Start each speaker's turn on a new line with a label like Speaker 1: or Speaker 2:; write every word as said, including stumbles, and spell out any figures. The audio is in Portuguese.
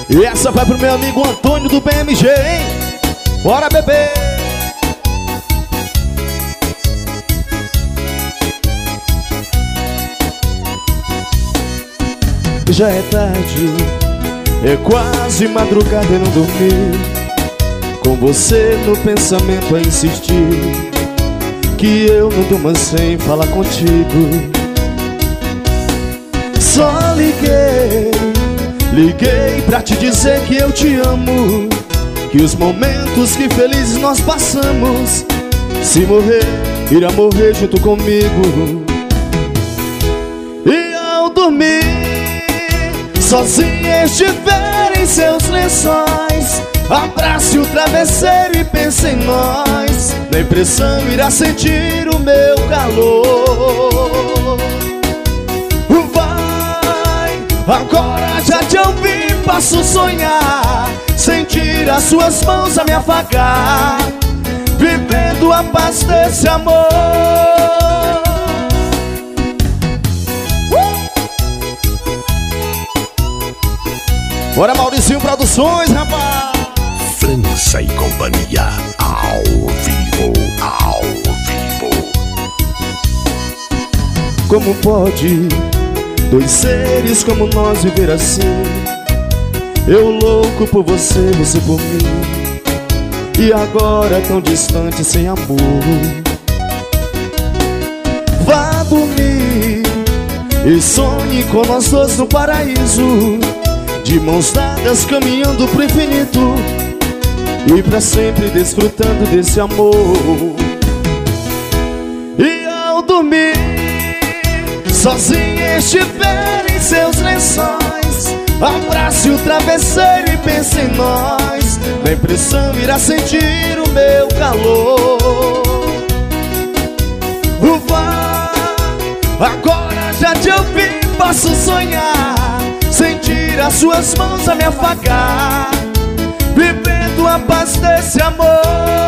Speaker 1: E essa vai pro meu amigo Antônio do B M G, hein? Bora, bebê! Já é tarde, é quase madrugada e não dormi. Com você no pensamento a insistir, que eu não durmo sem falar contigo. Só liguei, liguei pra te dizer que eu te amo, que os momentos que felizes nós passamos, se morrer, irá morrer junto comigo. E ao dormir, sozinha estiver em seus lençóis, abrace o travesseiro e pense em nós. Na impressão irá sentir o meu calor. Vai, agora já te ouvi, passo sonhar, sentir as suas mãos a me afagar, vivendo a paz desse amor. Bora, Mauricinho Produções, rapaz!
Speaker 2: França e Companhia, ao vivo, ao vivo.
Speaker 1: Como pode dois seres como nós viver assim? Eu louco por você, você por mim, e agora tão distante, sem amor. Vá dormir e sonhe com nós dois no paraíso, de mãos dadas caminhando pro infinito, e pra sempre desfrutando desse amor. E ao dormir, sozinha estiver em seus lençóis, abrace o travesseiro e pense em nós. Na impressão irá sentir o meu calor. Vai, agora já te ouvi, posso sonhar, sentir as suas mãos a me afagar, vivendo a paz desse amor.